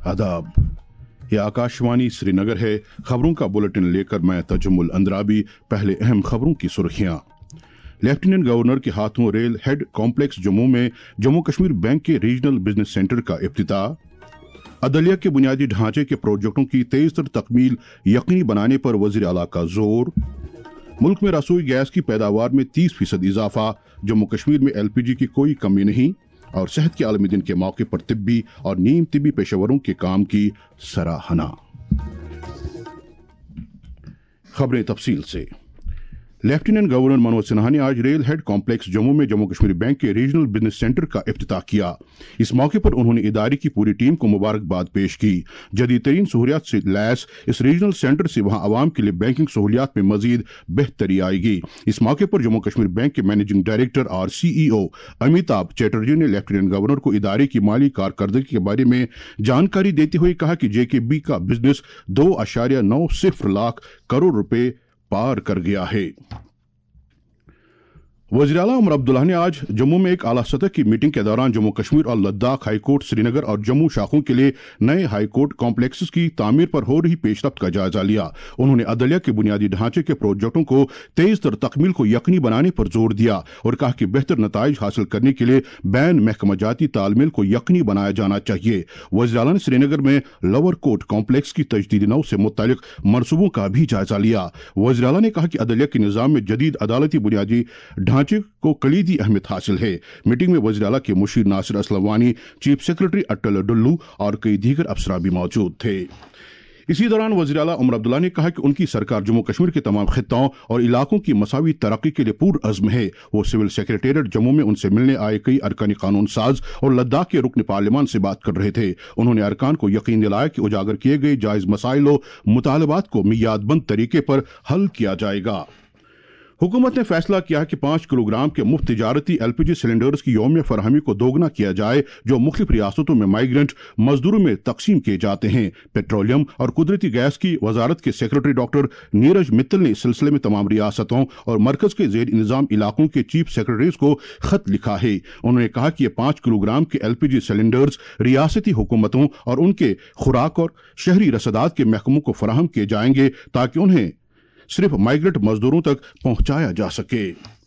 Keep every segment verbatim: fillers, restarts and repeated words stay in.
आदाब। ये आकाशवाणी श्रीनगर है। खबरों का बुलेटिन लेकर मैं तजम्मुल अंद्राबी। पहले अहम खबरों की सुर्खियां। लेफ्टिनेंट गवर्नर के हाथों रेल हेड कॉम्प्लेक्स जम्मू में जम्मू कश्मीर बैंक के रीजनल बिजनेस सेंटर का इफ्तिताह। अदलिया के बुनियादी ढांचे के प्रोजेक्टों की तेज तर तकमील यकीनी बनाने पर वज़ीर आला का जोर। मुल्क में रसोई गैस की पैदावार में तीस फीसद इजाफा। जम्मू कश्मीर में एलपीजी की कोई कमी नहीं। और सेहत के आलमी दिन के मौके पर तिब्बी और नीम तिब्बी पेशेवरों के काम की सराहना। खबरें तफसील से। लेफ्टिनेंट गवर्नर मनोज सिन्हा ने आज रेल हेड कॉम्प्लेक्स जम्मू में जम्मू कश्मीर बैंक के रीजनल बिजनेस सेंटर का इफ्तिताह किया। इस मौके पर उन्होंने इदारे की पूरी टीम को मुबारकबाद पेश की। जदीद तरीन सहूलियात से लैस इस रीजनल सेंटर से वहां आवाम के लिए बैंकिंग सहूलियात में मजीद बेहतरी आएगी। इस मौके पर जम्मू कश्मीर बैंक के मैनेजिंग डायरेक्टर और सीईओ अमिताभ चैटर्जी ने लेफ्टिनेंट गवर्नर को इदारे की माली कारकर्दगी के बारे में जानकारी देते हुए कहा कि जेकेबी का बिजनेस दो अशारिया नौ सिफर लाख करोड़ रुपए पार कर गया है। वज़ीर आला उमर अब्दुल्ला ने आज जम्मू में एक आला सतह की मीटिंग के दौरान जम्मू कश्मीर और लद्दाख हाईकोर्ट श्रीनगर और जम्मू शाखों के लिए नए हाईकोर्ट कॉम्प्लेक्सेस की तामीर पर हो रही पेशरफ्त का जायजा लिया। उन्होंने अदलिया के बुनियादी ढांचे के प्रोजेक्टों को तेज तर तकमील को यकीनी बनाने पर जोर दिया और कहा कि बेहतर नताइज हासिल करने के लिए बैन महकमा जाती तालमेल को यकीनी बनाया जाना चाहिए। वज़ीर आला ने श्रीनगर में लोअर कोर्ट कॉम्प्लेक्स की तजदीद नौ से मुतल्लिक मनसूबों का भी जायजा लिया। वज़ीर आला ने कहा कि अदलिया के निज़ाम में जदीद अदालती बुनियादी ढांचे को कलीदी अहमियत हासिल है। मीटिंग में वज़ीर आला के मुशीर नासिर असलम वानी, चीफ सेक्रेटरी अटल डुल्लू और कई दीगर अफसरान भी मौजूद थे। इसी दौरान वज़ीर आला उमर अब्दुल्ला ने कहा कि उनकी सरकार जम्मू कश्मीर के तमाम खित्तों और इलाकों की मसावी तरक्की के लिए पूर अज़्म है। वो सिविल सेक्रेटेरिएट जम्मू में उनसे मिलने आए कई अरकानी कानून साज और लद्दाख के रुकन पार्लियामान से बात कर रहे थे। उन्होंने अरकान को यकीन दिलाया कि उजागर किए गए जायज़ मसाइल और मुतालबात को मियादबंद तरीके पर हल किया जाएगा। हुकूमत ने फैसला किया कि पाँच किलोग्राम के मुफ्त तिजारती एलपीजी सिलेंडर्स की यौमिया फरहमी को दोगुना किया जाए, जो मुख्तलिफ रियासतों में माइग्रेंट मजदूरों में तकसीम किए जाते हैं। पेट्रोलियम और कुदरती गैस की वजारत के सेक्रेटरी डॉक्टर नीरज मित्तल ने इस सिलसिले में तमाम रियासतों और मरकज के जेर निज़ाम इलाकों के चीफ सेक्रेटरीज को खत लिखा है। उन्होंने कहा कि ये पाँच किलोग्राम के एलपीजी सिलेंडर्स रियासती हुकूमतों और उनके खुराक और शहरी रसदात के महकमों को फराहम किए जाएंगे ताकि उन्हें सिर्फ माइग्रेंट मजदूरों तक पहुंचाया जा सके।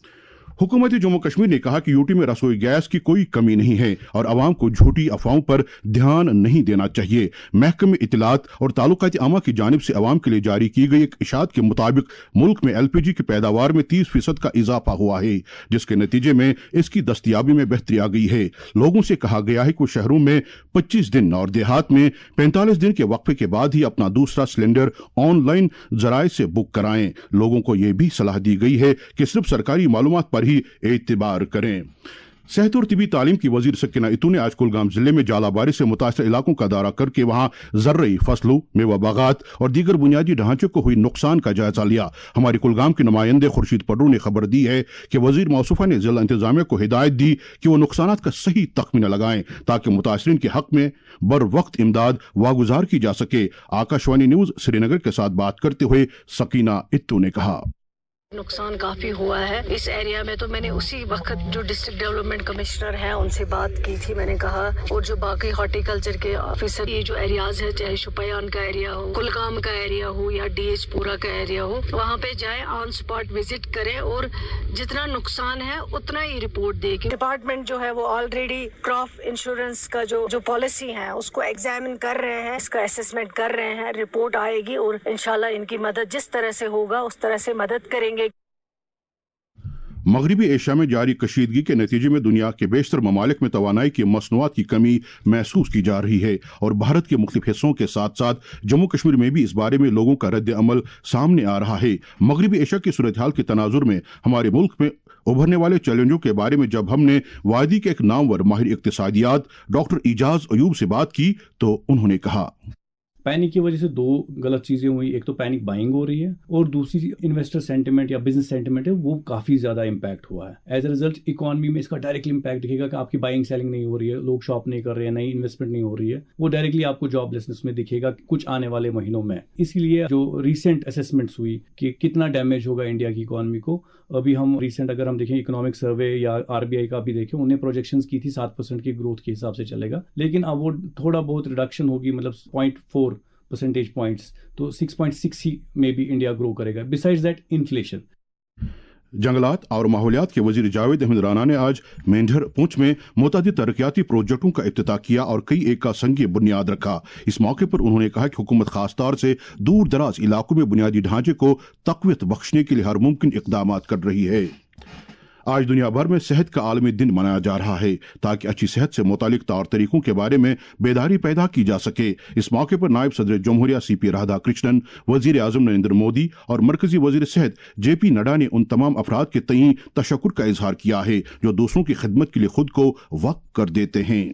हुकूमत जम्मू कश्मीर ने कहा कि यूटी में रसोई गैस की कोई कमी नहीं है और आवाम को झूठी अफवाहों पर ध्यान नहीं देना चाहिए। महकमे इत्तलात और ताल्लुकात आमा की जानिब से आवाम के लिए जारी की गई एक इशात के मुताबिक मुल्क में एलपीजी की पैदावार में तीस फीसद का इजाफा हुआ है, जिसके नतीजे में इसकी दस्तयाबी में बेहतरी आ गई है। लोगों से कहा गया है कि शहरों में पच्चीस दिन और देहात में पैंतालीस दिन के वक्फे के बाद ही अपना दूसरा सिलेंडर ऑनलाइन जराए से बुक कराएं। लोगों को यह भी सलाह दी गई है कि सिर्फ सरकारी मालूमात पर ही एतबार करें। सेहत और तिबी तालीम की वजीर सकीना इतू ने आज कुलगाम जिले में जालाबारी से मुतासर इलाकों का दौरा करके वहां जर्री फसलों, मेवा बागात और दीगर बुनियादी ढांचे को हुई नुकसान का जायजा लिया। हमारे कुलगाम के नुमाइंदे खुर्शीद पड्डू ने खबर दी है कि वजीर मौसूफा ने जिला इंतजामिया को हिदायत दी कि वो नुकसान का सही तखमीना लगाएं ताकि मुतासरीन के हक में बर वक्त इमदाद वागुजार की जा सके। आकाशवाणी न्यूज श्रीनगर के साथ बात करते हुए सकीना इत्तू ने कहा, नुकसान काफी हुआ है इस एरिया में। तो मैंने उसी वक्त जो डिस्ट्रिक्ट डेवलपमेंट कमिश्नर हैं उनसे बात की थी। मैंने कहा और जो बाकी हॉर्टिकल्चर के ऑफिसर, ये जो एरियाज है, चाहे शुपयान का एरिया हो, कुलगाम का एरिया हो या डीएच पूरा का एरिया हो, वहाँ पे जाए, ऑन स्पॉट विजिट करें और जितना नुकसान है उतना ही रिपोर्ट दे। डिपार्टमेंट जो है वो ऑलरेडी क्रॉप इंश्योरेंस का जो जो पॉलिसी है उसको एग्जामिन कर रहे हैं, इसका असेसमेंट कर रहे हैं। रिपोर्ट आएगी और इंशाल्लाह इनकी मदद जिस तरह से होगा उस तरह से मदद करेंगे। मगरबी एशिया में जारी कशीदगी के नतीजे में दुनिया के बेशतर ममालिक में तवानाई की मसनूआत की कमी महसूस की जा रही है और भारत के मुख्तलिफ हिस्सों के साथ साथ जम्मू कश्मीर में भी इस बारे में लोगों का रद्द अमल सामने आ रहा है। मगरबी एशिया की सूरत हाल के तनाजुर में हमारे मुल्क में उभरने वाले चैलेंजों के बारे में जब हमने वादी के एक नामवर माहिर इक्तिसादियात डॉक्टर इजाज अयूब से बात की तो उन्होंने कहा, पैनिक की वजह से दो गलत चीज़ें हुई, एक तो पैनिक बाइंग हो रही है और दूसरी इन्वेस्टर सेंटिमेंट या बिजनेस सेंटिमेंट है वो काफ़ी ज़्यादा इम्पैक्ट हुआ है। एज अ रिजल्ट इकोनॉमी में इसका डायरेक्टली इम्पैक्ट दिखेगा कि आपकी बाइंग सेलिंग नहीं हो रही है, लोग शॉप नहीं कर रहे हैं, नई इन्वेस्टमेंट नहीं हो रही है, वो डायरेक्टली आपको जॉबलेसनेस में दिखेगा कुछ आने वाले महीनों में। इसीलिए जो रिसेंट असेसमेंट्स हुई कि कितना डैमेज होगा इंडिया की इकोनॉमी को, अभी हम रिसेंट अगर हम देखें इकोनॉमिक सर्वे या आरबीआई का भी देखें, उन्हें प्रोजेक्शंस की थी सात परसेंट की ग्रोथ के हिसाब से चलेगा, लेकिन अब वो थोड़ा बहुत रिडक्शन होगी, मतलब पॉइंट फोर परसेंटेज पॉइंट्स, तो सिक्स पॉइंट सिक्स ही में भी इंडिया ग्रो करेगा। Besides that inflation. जंगलात और माहौलियात के वजीर जावेद अहमद राना ने आज मेंढर पुंछ में मुतअद्दिद तरक्याती प्रोजेक्टों का इफ्तिताह किया और कई एक का संग बुनियाद रखा। इस मौके पर उन्होंने कहा कि हुकूमत खासतौर से दूर दराज इलाकों में बुनियादी ढांचे को तक़वियत बख्शने के लिए हर मुमकिन इक़दाम कर रही है। आज दुनिया भर में सेहत का आलमी दिन मनाया जा रहा है ताकि अच्छी सेहत से मुतालिक तौर तरीकों के बारे में बेदारी पैदा की जा सके। इस मौके पर नायब सदर जमहूरिया सी पी राधाकृष्णन, वजीर आजम नरेंद्र मोदी और मरकजी वजीर सेहत जे पी नड्डा ने उन तमाम अफराद के तईं तशक्कुर का इजहार किया है जो दूसरों की खिदमत के लिए खुद को वक्फ कर देते हैं।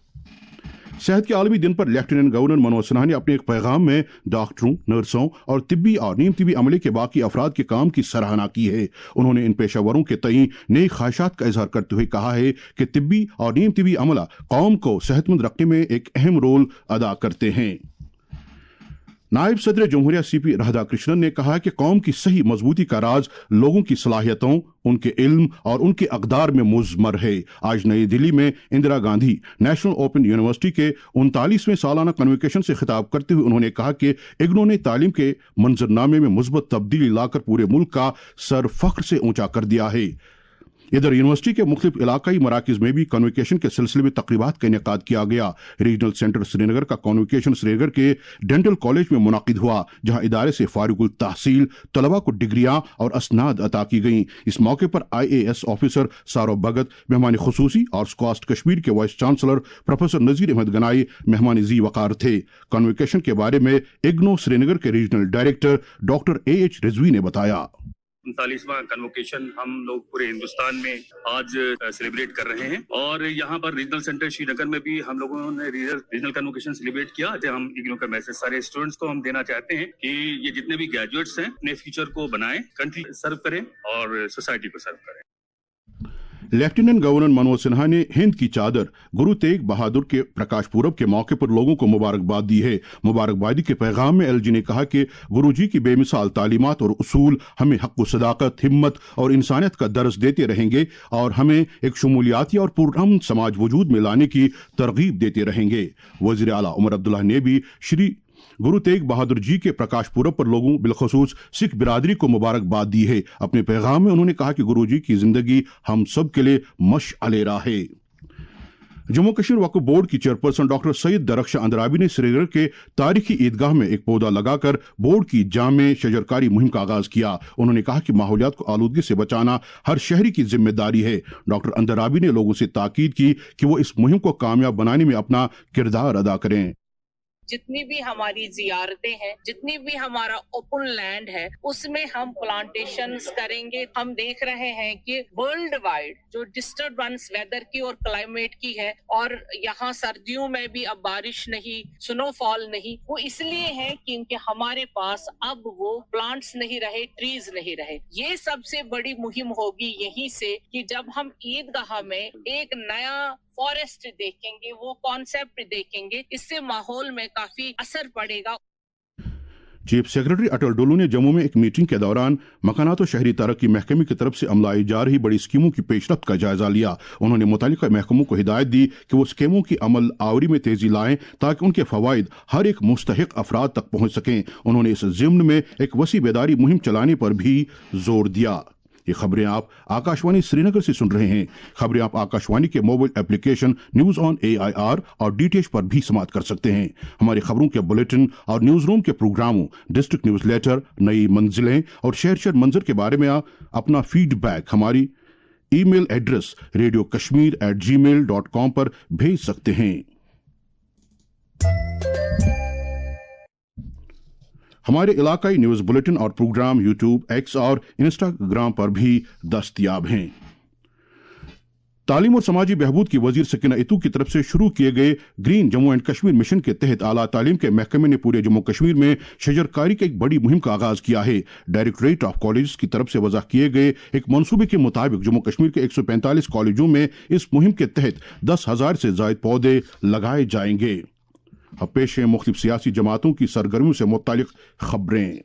सेहत के आलमी दिन पर लेफ्टिनेंट गवर्नर मनोज सिन्हा ने अपने एक पैगाम में डॉक्टरों, नर्सों और तिब्बी और नीम तिब्बी अमले के बाकी अफराद के काम की सराहना की है। उन्होंने इन पेशावरों के तईं नई ख्वाहिशात का इजहार करते हुए कहा है कि तिब्बी और नीम तिब्बी अमला कौम को सेहतमंद रखने में एक अहम रोल अदा करते हैं। नायब सदर जमहूरिया सी पी राधाकृष्णन ने कहा कि कौम की सही मजबूती का राज लोगों की सलाहियतों, उनके इल्म और उनके अक़दार में मुज़मर है। आज नई दिल्ली में Indira Gandhi National Open University के उनतालीसवें सालाना कन्वोकेशन से खिताब करते हुए उन्होंने कहा कि इग्नो ने तालीम के मंजरनामे में मुस्बत तब्दीली लाकर पूरे मुल्क का सर फख्र से ऊंचा कर दिया है। इधर यूनिवर्सिटी के मुख्तलिफ इलाकाई मराकज़ में भी कन्वोकेशन के सिलसिले में तकरीबात का इनेकाद किया गया। रीजनल सेंटर श्रीनगर का कन्वोकेशन श्रीनगर के डेंटल कॉलेज में मुनाकिद हुआ, जहां इदारे से फारिगुल तहसील तलबा को डिग्रियां और असनाद अता की गईं। इस मौके पर आई ए एस ऑफिसर सारो भगत मेहमान खुसूसी और स्कॉस्ट कश्मीर के vice chancellor professor Nazir Ahmad Ganai मेहमान जी वकार थे। कन्वोकेशन के बारे में इग्नो श्रीनगर के regional director doctor A H Rizvi ने बताया। उनतालीसवां कन्वोकेशन हम लोग पूरे हिंदुस्तान में आज सेलिब्रेट कर रहे हैं और यहाँ पर रीजनल सेंटर श्रीनगर में भी हम लोगों ने रीजनल कन्वोकेशन सेलिब्रेट किया। आज हम इग्नो का मैसेज सारे स्टूडेंट्स को हम देना चाहते हैं कि ये जितने भी ग्रेजुएट्स हैं अपने फ्यूचर को बनाएं, कंट्री सर्व करें और सोसाइटी को सर्व करें। लेफ्टिनेंट गवर्नर मनोज सिन्हा ने हिंद की चादर गुरु तेग बहादुर के प्रकाश पूरब के मौके पर लोगों को मुबारकबाद दी है। मुबारकबादी के पैगाम में एलजी ने कहा कि गुरु जी की बेमिसाल तालीमात और उसूल हमें हक़ सदाकत, हिम्मत और इंसानियत का दर्स देते रहेंगे और हमें एक शमूलियाती और पुरअमन समाज वजूद में लाने की तरगीब देते रहेंगे। वज़ीर आला उमर अब्दुल्ला ने भी श्री गुरु तेग बहादुर जी के प्रकाश पूरब पर लोगों बिलखसूस सिख बिरादरी को मुबारकबाद दी है। अपने पैगाम में उन्होंने कहा कि गुरु जी की जिंदगी हम सब के लिए मशअले राह है। जम्मू कश्मीर वक्फ बोर्ड की चेयरपर्सन डॉक्टर सैयद दरख्शा अंद्राबी ने श्रीनगर के तारीखी ईदगाह में एक पौधा लगाकर बोर्ड की जामे शजरकारी मुहिम का आगाज किया। उन्होंने कहा कि माहौलियात को आलूदगी से बचाना हर शहरी की जिम्मेदारी है। डॉक्टर अंद्राबी ने लोगों से ताकीद की कि वो इस मुहिम को कामयाब बनाने में अपना किरदार अदा करें। जितनी भी हमारी जियारतें हैं, जितनी भी हमारा ओपन लैंड है, उसमें हम प्लांटेशंस करेंगे। हम देख रहे हैं कि वर्ल्ड वाइड जो डिस्टर्बेंस वेदर की और क्लाइमेट की है और यहाँ सर्दियों में भी अब बारिश नहीं, स्नोफॉल नहीं, वो इसलिए है क्योंकि हमारे पास अब वो प्लांट्स नहीं रहे, ट्रीज नहीं रहे। ये सबसे बड़ी मुहिम होगी यहीं से कि जब हम ईदगाह में एक नया फॉरेस्ट देखेंगे, वो कॉन्सेप्ट देखेंगे, इससे माहौल में काफी असर पड़ेगा। चीफ सेक्रेटरी अटल डुल्लू ने जम्मू में एक मीटिंग के दौरान मकानात और शहरी तरक्की महकमे की तरफ से अमलाई जा रही बड़ी स्कीमों की पेशरफ्त का जायजा लिया। उन्होंने मुतालिका महकमों को हिदायत दी कि वो स्कीमों की अमल आवरी में तेजी लाएं ताकि उनके फवाइद हर एक मुस्तहिक अफराद तक पहुंच सकें। उन्होंने इस ज़िम्न में एक वसी बेदारी मुहिम चलाने पर भी जोर दिया। ये खबरें आप आकाशवाणी श्रीनगर से सुन रहे हैं। खबरें आप आकाशवाणी के mobile application news on A I R और डीटीएच पर भी समाप्त कर सकते हैं। हमारी खबरों के बुलेटिन और न्यूज रूम के प्रोग्रामों, डिस्ट्रिक्ट न्यूज लेटर, नई मंजिलें और शहर शहर मंजर के बारे में अपना फीडबैक हमारी email address radio Kashmir at gmail dot com पर भेज सकते हैं। हमारे इलाकाई न्यूज बुलेटिन और प्रोग्राम यूट्यूब, एक्स और इंस्टाग्राम पर भी दस्तयाब हैं। तालीम और समाजी बहबूद की वजीर सकीना इतू की तरफ से शुरू किए गए green Jammu and Kashmir mission के तहत आला तालीम के महकमे ने पूरे जम्मू कश्मीर में शजरकारी की एक बड़ी मुहिम का आगाज किया है। डायरेक्टरेट ऑफ कॉलेज की तरफ से वजह किए गए एक मंसूबे के मुताबिक जम्मू कश्मीर के एक सौ पैंतालीस कॉलेजों में इस मुहिम के तहत दस हजार से ज्यादा पौधे लगाए जाएंगे। अब पेश है मुख्तलिफ सियासी जमातों की सरगर्मियों से मुतालिक खबरें।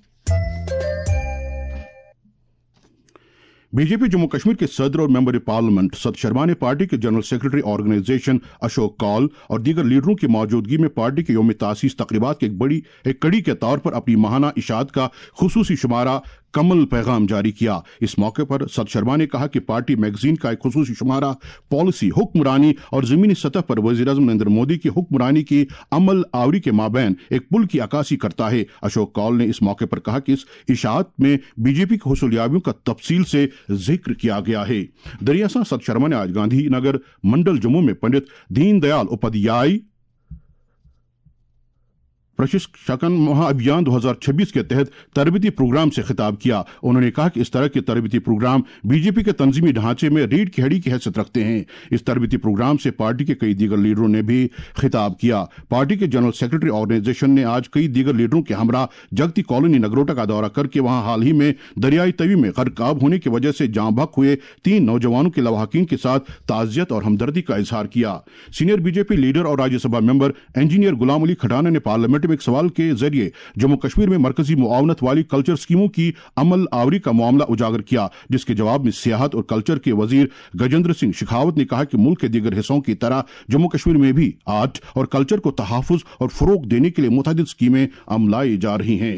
बीजेपी जम्मू कश्मीर के सदर और मेंबर पार्लियामेंट सत शर्मा ने पार्टी के general secretary organisation Ashok Kaul और दीगर लीडरों की मौजूदगी में पार्टी के यौम तासीस तकरीबात की एक बड़ी एक कड़ी के तौर पर अपनी माहाना इशात का खुसूसी शुमारा कमल पैगाम जारी किया। इस मौके पर सत शर्मा ने कहा कि पार्टी मैगजीन का एक खुसूसी शुमारा पॉलिसी, हुक्मरानी और जमीनी सतह पर वज़ीर-ए-आज़म नरेंद्र मोदी की हुक्मरानी की अमल आवरी के माबैन एक पुल की अक्कासी करता है। अशोक कौल ने इस मौके पर कहा कि इस इशात में बीजेपी की हुसूलियाबियों का तफसील से जिक्र किया गया है। दरियासा सत शर्मा ने आज गांधीनगर मंडल जम्मू में पंडित दीनदयाल उपाध्याय प्रशिक्षण महाअभियान दो हज़ार छब्बीस के तहत तरबती प्रोग्राम से खिताब किया। उन्होंने कहा कि इस तरह के तरबती प्रोग्राम बीजेपी के तंजीमी ढांचे में रीढ़ की हड्डी की हैसियत रखते हैं। इस तरबती प्रोग्राम से पार्टी के कई दीगर लीडरों ने भी खिताब किया। पार्टी के जनरल सेक्रेटरी ऑर्गेनाइजेशन ने आज कई दीगर लीडरों के हमरा जगती कॉलोनी नगरोटा का दौरा करके वहां हाल ही में दरियाई तवी में गर्काब होने की वजह से जाँ बहक हुए तीन नौजवानों के लवाहकीन के साथ ताज़ियत और हमदर्दी का इजहार किया। सीनियर बीजेपी लीडर और राज्यसभा मेंबर इंजीनियर गुलाम अली खटाना ने पार्लियामेंट एक सवाल के जरिए जम्मू कश्मीर में मरकजी मुआवनत वाली कल्चर स्कीमों की अमल आवरी का मामला उजागर किया, जिसके जवाब में सियाहत और कल्चर के वजीर गजेंद्र सिंह शेखावत ने कहा कि मुल्क के दीगर हिस्सों की तरह जम्मू कश्मीर में भी आर्ट और कल्चर को तहफ़्फ़ुज़ और फरोग देने के लिए मुतअद्दिद स्कीमें अमलाई जा रही हैं।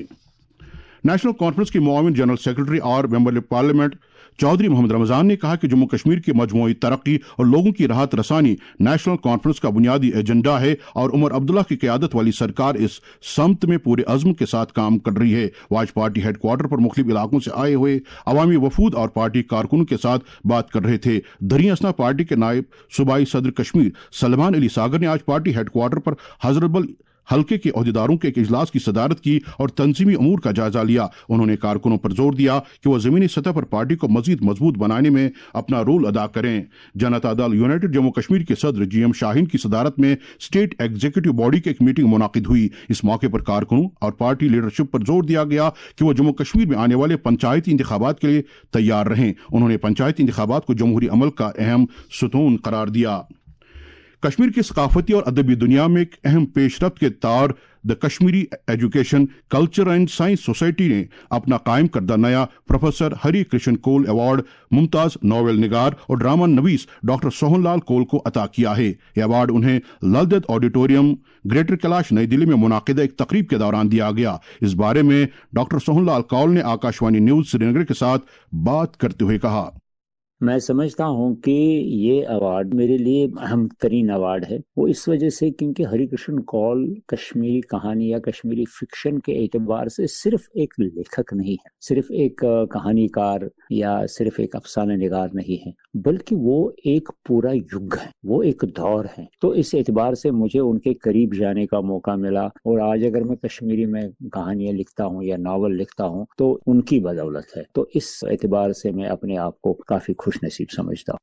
नेशनल कॉन्फ्रेंस के मुआविन जनरल सेक्रेटरी और मेंबर पार्लियामेंट चौधरी मोहम्मद रमजान ने कहा कि जम्मू कश्मीर की मजमूई तरक्की और लोगों की राहत रसानी नेशनल कॉन्फ्रेंस का बुनियादी एजेंडा है और उमर अब्दुल्ला की क़यादत वाली सरकार इस समत में पूरे अज़्म के साथ काम कर रही है। वो आज पार्टी हेडक्वार्टर पर मुख्तलिफ इलाकों से आए हुए अवामी वफूद और पार्टी कारकुनों के साथ बात कर रहे थे। दरियासना पार्टी के नायब सूबाई सदर कश्मीर सलमान अली सागर ने आज पार्टी हेडक्वार्टर पर हजरतबल हल्के के अहदेदारों के एक इजलास की सदारत की और तंजीमी अमूर का जायजा लिया। उन्होंने कारकुनों पर जोर दिया कि वह जमीनी सतह पर पार्टी को मजीद मजबूत बनाने में अपना रोल अदा करें। जनता दल यूनाइटेड जम्मू कश्मीर के सदर जी एम शाहीन की सदारत में स्टेट एग्जीक्यूटिव बॉडी की एक मीटिंग मुनाकिद हुई। इस मौके पर कारकुनों और पार्टी लीडरशिप पर जोर दिया गया कि वह जम्मू कश्मीर में आने वाले पंचायती इंतखाबात के लिए तैयार रहें। उन्होंने पंचायती इंतखाबात को जमहूरी अमल का अहम सुतून करार दिया। कश्मीर की सकाफती और अदबी दुनिया में एक अहम पेशरफ्त के तौर the Kashmiri education culture and science society ने अपना कायम करदा नया प्रोफेसर हरि कृष्ण कोल अवार्ड मुमताज नॉवेल निगार और ड्रामा नवीस डॉक्टर सोहनलाल कोल को अता किया है। यह अवार्ड उन्हें ललदत ऑडिटोरियम ग्रेटर कैलाश नई दिल्ली में मुनाकिदा एक तकरीब के दौरान दिया गया। इस बारे में डॉक्टर सोहनलाल कौल ने आकाशवाणी न्यूज श्रीनगर के साथ बात करते हुए कहा, मैं समझता हूँ कि ये अवार्ड मेरे लिए अहम तरीन अवार्ड है। वो इस वजह से क्योंकि हरि कृष्ण कौल कश्मीरी कहानी या कश्मीरी फिक्शन के एतबार से सिर्फ एक लेखक नहीं है, सिर्फ एक कहानीकार या सिर्फ एक अफसाना निगार नहीं है, बल्कि वो एक पूरा युग है, वो एक दौर है। तो इस एतबार से मुझे उनके करीब जाने का मौका मिला और आज अगर मैं कश्मीरी में कहानियां लिखता हूँ या नावल लिखता हूँ तो उनकी बदौलत है। तो इस एतबार से मैं अपने आप को काफी खुश नसीब समझता हूं।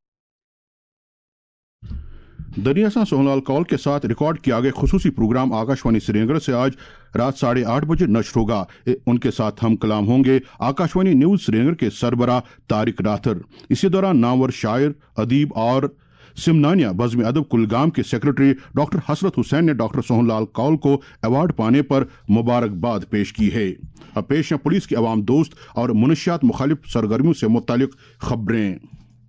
दरियासा सोहनलाल कौल के साथ रिकॉर्ड किया गया खुसूसी प्रोग्राम आकाशवाणी श्रीनगर से आज रात साढ़े आठ बजे नश्र होगा। उनके साथ हम कलाम होंगे आकाशवाणी न्यूज श्रीनगर के सरबरा तारिक राथर। इसी दौरान नामवर शायर, अदीब और सिमनानिया बज़्म अदब कुलगाम के सेक्रेटरी डॉक्टर हसरत हुसैन ने डॉक्टर सोहनलाल कौल को अवार्ड पाने पर मुबारकबाद पेश की है। अब पेश है पुलिस की अवाम दोस्त और मुनशियात मुखालिफ सरगर्मियों से मुतालिक खबरें।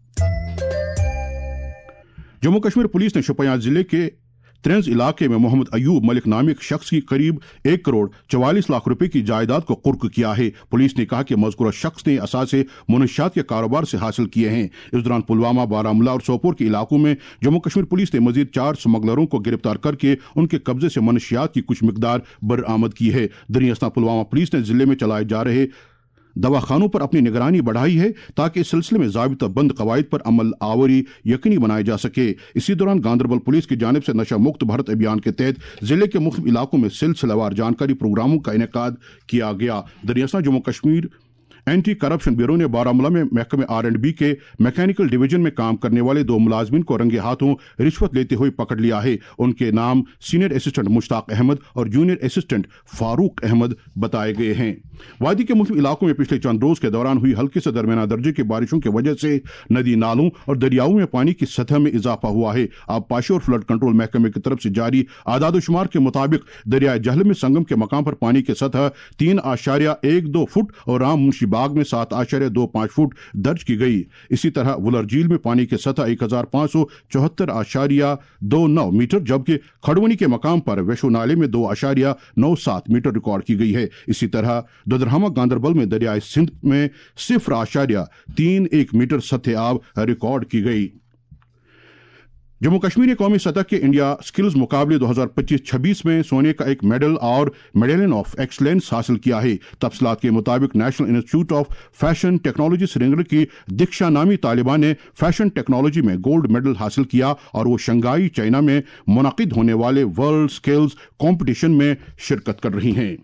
जम्मू कश्मीर पुलिस ने शोपियां जिले के त्रेंज इलाके में मोहम्मद अयूब मलिक नामी एक शख्स की करीब एक करोड़ चवालीस लाख रुपए की जायदाद को कुर्क किया है। पुलिस ने कहा कि मज़कूरा शख्स ने असासे मुनशियात के कारोबार से हासिल किए हैं। इस दौरान पुलवामा, बारामूला और सोपोर के इलाकों में जम्मू कश्मीर पुलिस ने मजीद चार स्मगलरों को गिरफ्तार करके उनके कब्जे से मुनशियात की कुछ मिकदार बरामद की है। दरियासना पुलवामा पुलिस ने जिले में चलाए जा रहे दवाखानों पर अपनी निगरानी बढ़ाई है ताकि इस सिलसिले में ज़ाबिता बंद कवायद पर अमल आवरी यकीनी बनाए जा सके। इसी दौरान गांदरबल पुलिस की जानिब से नशा मुक्त भारत अभियान के तहत जिले के मुख्तलिफ इलाकों में सिलसिलेवार जानकारी प्रोग्रामों का इनेकाद किया गया। दरियासना Jammu Kashmir anti corruption bureau ने बारामूला में महकमे आर एंड बी के मैकेनिकल डिवीजन में काम करने वाले दो मुलाजमिन को रंगे हाथों रिश्वत लेते हुए पकड़ लिया है। उनके नाम सीनियर असिस्टेंट मुश्ताक अहमद और जूनियर असिस्टेंट फारूक अहमद बताए गए हैं। वादी के मुख्तलिफ इलाकों में पिछले चंद रोज के दौरान हुई हल्के से दरमियाना दर्जे की बारिशों की वजह से नदी नालों और दरियाओं में पानी की सतह में इजाफा हुआ है। आबपाशी और फ्लड कंट्रोल महकमे की तरफ से जारी आदादोशुमार के मुताबिक दरियाए जहलम में संगम के मकाम पर पानी की सतह तीन आशारिया एक दो फुट और राम मुंशी बाग में सात आशारिया दो पांच फुट दर्ज की गई। इसी तरह वुलर झील में पानी की सतह एक हजार पांच सौ चौहत्तर आशारिया दो नौ मीटर, जबकि खड़वनी के मकाम पर वैशो नाले में दो आशारिया नौ सात मीटर रिकॉर्ड की गई है। इसी तरह ददरहमा गांदरबल में दरियाए सिंध में सिफर आशारिया तीन एक मीटर सतह आब रिकॉर्ड की गई। जम्मू कश्मीर ने कौमी सतह के इंडिया स्किल्स मुकाबले दो हज़ार पच्चीस छब्बीस में सोने का एक मेडल और मेडलियन ऑफ एक्सलेंस हासिल किया है। तफसीलात के मुताबिक National Institute of Fashion Technology Srinagar की दीक्षा नामी तालिबा ने फैशन टेक्नोलॉजी में गोल्ड मेडल हासिल किया और वो शंघाई चाइना में मुनक़िद होने वाले वर्ल्ड स्किल्स कॉम्पिटिशन में शिरकत कर रही हैं।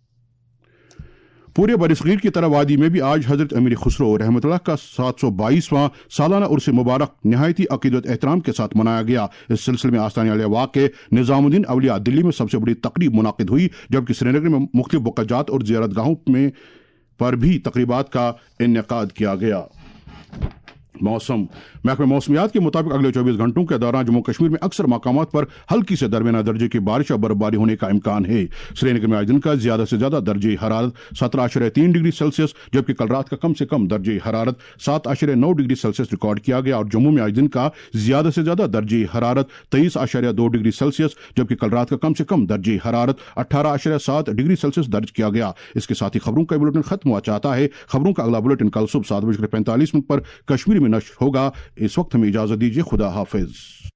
पूरे बरसगीर की तरह वादी में भी आज हजरत अमीर खुसरो रहमतुल्लाह का सात सौ बाईसवां सालाना उर्स मुबारक निहायती अकीदत एहतराम के साथ मनाया गया। इस सिलसिले में आस्ताने वाले वाक़े निज़ामुद्दीन अवलिया दिल्ली में सबसे बड़ी तकरीब मुनाकिद हुई, जबकि श्रीनगर में मुख्तलिफ वक़ाजात और ज़ियारतगाहों में पर भी तकरीबात का इनेकाद किया गया। मौसम महकमे मौसमियात के मुताबिक अगले चौबीस घंटों के दौरान जम्मू कश्मीर में अक्सर मकामात पर हल्की से दरमियाना दर्जे की बारिश और बर्फबारी होने का इम्कान है। श्रीनगर में आज दिन का ज्यादा से ज्यादा दर्जे हरारत सत्रह आशरे तीन डिग्री सेल्सियस, जबकि कल रात का कम से कम दर्जे हरारत सात आशरे नौ डिग्री सेल्सियस रिकॉर्ड किया गया और जम्मू में आज दिन का ज्यादा से ज्यादा दर्जे हरारत तेईस आशरे दो डिग्री सेल्सियस, जबकि कल रात का कम से कम दर्जे हरारत अठारह आशरे सात डिग्री सेल्सियस दर्ज किया गया। इसके साथ ही खबरों का बुलेटिन खत्म हुआ चाहता है। खबरों का अगला बुलेटिन कल सुबह सात बजकर पैंतालीस मिनट पर कश्मीर में नश्र होगा। इस वक्त हमें इजाजत दीजिए। खुदा हाफिज।